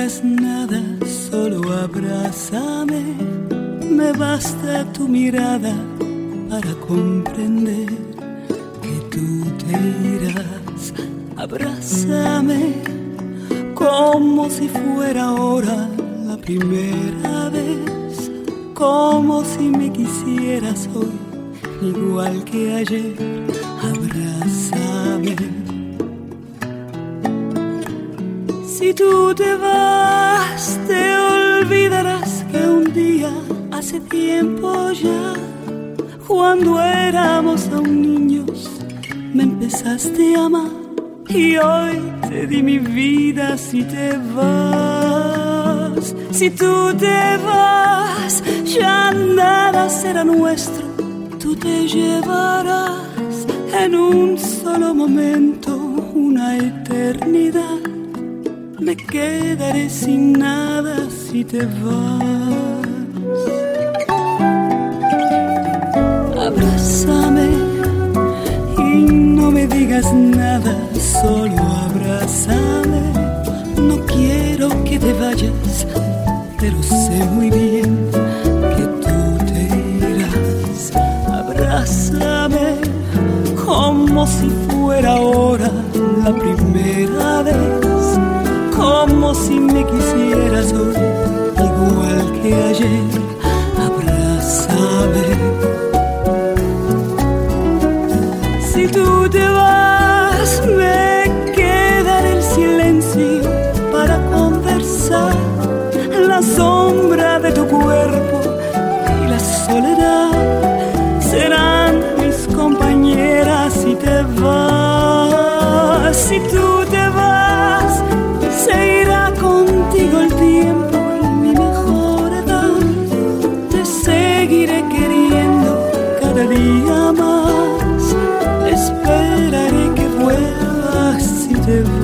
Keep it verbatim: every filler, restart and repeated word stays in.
digas nada, solo abrázame. Me basta tu mirada para comprender que tú te irás. Abrázame como si fuera ahora la primera vez, como si me quisieras hoy, igual que ayer. Abrázame. Si tú te vas, te olvidarás que un día, hace tiempo ya, cuando éramos aún niños, me empezaste a amar. Y hoy te di mi vida si te vas. Si tú te vas, ya nada será nuestro. Tú te llevarás en un solo momento una eternidad. Me quedaré sin nada si te vas. Abrázame y no me digas nada, solo abrázame. No quiero que te vayas, pero sé muy bien que tú te irás. Abrázame como si fuera ahora la primera vez, como si me quisieras hoy, igual que ayer. Abrázame. Si tú te vas, me quedará el silencio para conversar, la sombra de tu cuerpo y la soledad serán mis compañeras si te vas. Si tú te vas, se irá contigo el tiempo y mi mejor edad. Te seguiré queriendo cada día más. Esperaré que vuelvas si te vas.